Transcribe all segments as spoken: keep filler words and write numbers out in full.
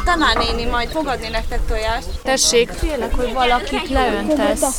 tanárnéni majd fogadni nektek tojást. Tessék, félek, hogy valakit leöntesz.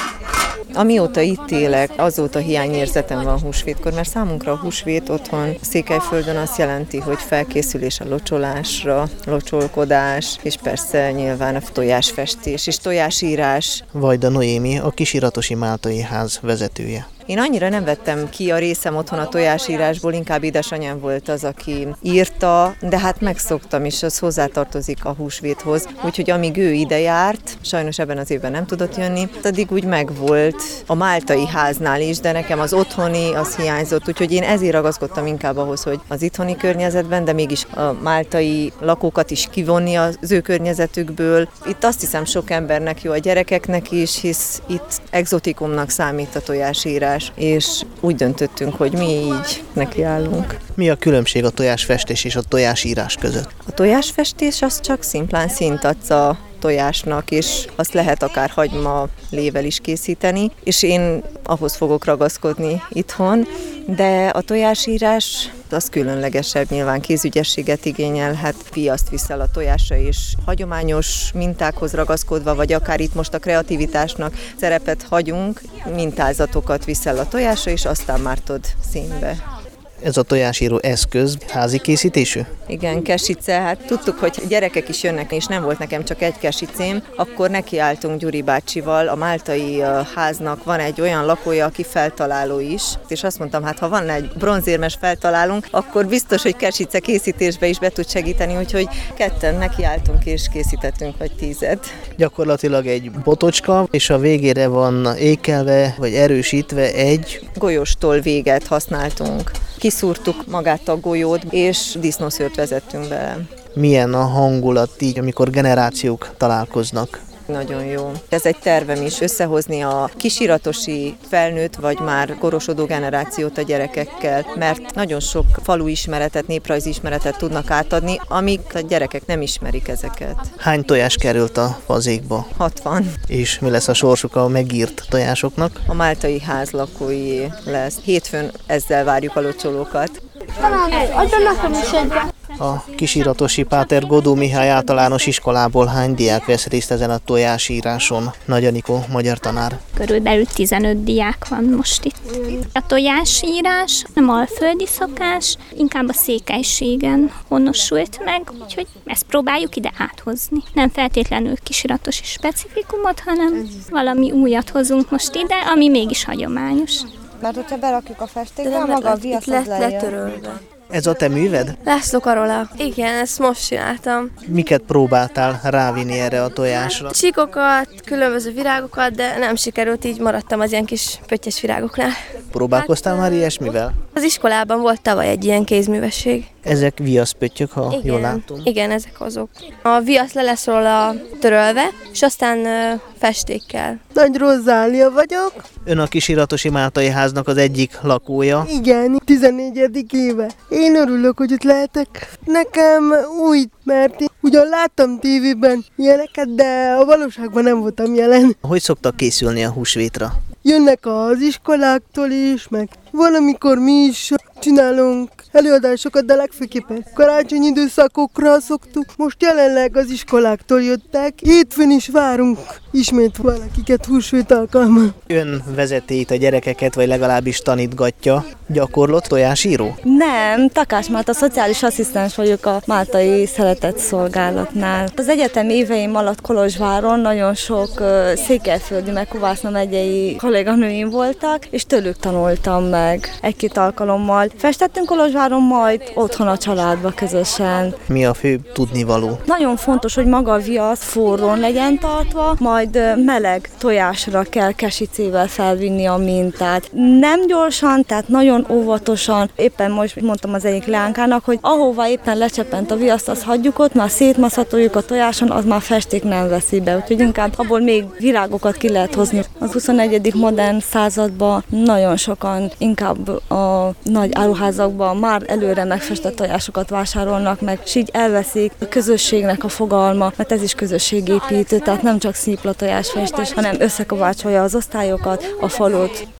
Amióta itt élek, azóta hiányérzetem van húsvétkor, mert számunkra a húsvét otthon Székelyföldön azt jelenti, hogy felkészülés a locsolásra, locsolkodás, és persze nyilván a tojásfestés és tojásírás. Vajda Noémi, a Kisiratosi Máltai Ház vezetője. Én annyira nem vettem ki a részem otthon a tojásírásból, inkább édesanyám volt az, aki írta, de hát megszoktam, és az hozzátartozik a húsvéthoz. Úgyhogy amíg ő ide járt, sajnos ebben az évben nem tudott jönni, addig úgy megvolt a Máltai Háznál is, de nekem az otthoni az hiányzott, úgyhogy én ezért ragaszkodtam inkább ahhoz, hogy az itthoni környezetben, de mégis a máltai lakókat is kivonni az ő környezetükből. Itt azt hiszem sok embernek jó, a gyerekeknek is, hisz itt egzotikumnak számít a tojásírás, és úgy döntöttünk, hogy mi így nekiállunk. Mi a különbség a tojásfestés és a tojásírás között? A tojásfestés az csak szimplán színt adsz a tojásnak, és azt lehet akár hagyma lével is készíteni, és én ahhoz fogok ragaszkodni itthon, de a tojásírás az különlegesebb, nyilván kézügyességet igényelhet, viaszt viszel a tojásra, és hagyományos mintákhoz ragaszkodva, vagy akár itt most a kreativitásnak szerepet hagyunk, mintázatokat viszel a tojásra, és aztán mártod színbe. Ez a tojásíró eszköz házi készítésű? Igen, kesice. Hát tudtuk, hogy gyerekek is jönnek, és nem volt nekem csak egy kesicém, akkor nekiálltunk Gyuri bácsival. A Máltai Háznak van egy olyan lakója, aki feltaláló is, és azt mondtam, hát ha van egy bronzérmes feltalálunk, akkor biztos, hogy kesice készítésbe is be tud segíteni, úgyhogy ketten nekiálltunk és készítettünk vagy tízet. Gyakorlatilag egy botocska, és a végére van ékelve, vagy erősítve egy golyóstól véget használtunk. Kiszúrtuk magát a golyót, és disznószőrt vezettünk bele. Milyen a hangulat így, amikor generációk találkoznak? Nagyon jó. Ez egy tervem is, összehozni a kisiratosi felnőtt, vagy már korosodó generációt a gyerekekkel, mert nagyon sok faluismeretet, néprajzismeretet tudnak átadni, amik a gyerekek nem ismerik ezeket. Hány tojás került a fazékba? hatvan. És mi lesz a sorsuk a megírt tojásoknak? A Máltai Ház lakói lesz. Hétfőn ezzel várjuk a locsolókat. A Kisiratosi Páter Godó Mihály általános iskolából hány diák vesz részt ezen a tojásíráson? Nagy Anikó, magyar tanár. Körülbelül tizenöt diák van most itt. A tojásírás nem alföldi szokás, inkább a székelységen honosult meg, úgyhogy ezt próbáljuk ide áthozni. Nem feltétlenül kisiratosi specifikumot, hanem valami újat hozunk most ide, ami mégis hagyományos. Mert hogyha berakjuk a festékbe, maga a viasz az lejön. Ez a te műved? László Karola. Igen, ezt most csináltam. Miket próbáltál rávinni erre a tojásra? Csíkokat, különböző virágokat, de nem sikerült, így maradtam az ilyen kis pöttyes virágoknál. Próbálkoztál már ilyesmivel? Az iskolában volt tavaly egy ilyen kézművesség. Ezek viaszpöttyök, ha igen, jól látom. Igen, ezek azok. A viasz le lesz róla törölve, és aztán uh, festékkel. Nagy Rozália vagyok. Ön a Kisiratosi Máltai Háznak az egyik lakója. Igen, tizennégyedik éve. Én örülök, hogy itt lehetek. Nekem új, mert én ugyan láttam tévében ilyeneket, de a valóságban nem voltam jelen. Hogy szoktak készülni a húsvétra? Jönnek az iskoláktól is, meg van, amikor mi is csinálunk előadásokat, de legfőképpen karácsonyi időszakokra szoktuk. Most jelenleg az iskoláktól jöttek. Hétfőn is várunk ismét valakiket húsvét alkalmán. Ön vezeti itt a gyerekeket, vagy legalábbis tanítgatja. Gyakorlott tojásíró? Nem, Takás Márta, szociális asszisztens vagyok a Máltai Szeretett Szolgálatnál. Az egyetem éveim alatt Kolozsváron nagyon sok uh, székelyföldi, meg Kovászna megyei kolléganőim voltak, és tőlük tanultam meg egy-két alkalommal. Festettünk Kolozsváron, majd otthon a családba közösen. Mi a fő tudnivaló? Nagyon fontos, hogy maga a viasz forrón legyen tartva, majd uh, meleg tojásra kell kesicével felvinni a mintát. Nem gyorsan, tehát nagyon óvatosan. Éppen most mondtam az egyik leánkának, hogy ahova éppen lecsepent a viaszt, azt hagyjuk ott, már szétmaszatoljuk a tojáson, az már festék nem veszi be. Úgyhogy inkább abból még virágokat ki lehet hozni. Az huszonegyedik modern században nagyon sokan inkább a nagy áruházakban már előre megfestett tojásokat vásárolnak meg, és így elveszik a közösségnek a fogalma, mert ez is közösségépítő, tehát nem csak szipla tojásfestés, hanem összekovácsolja az osztályokat, a falut.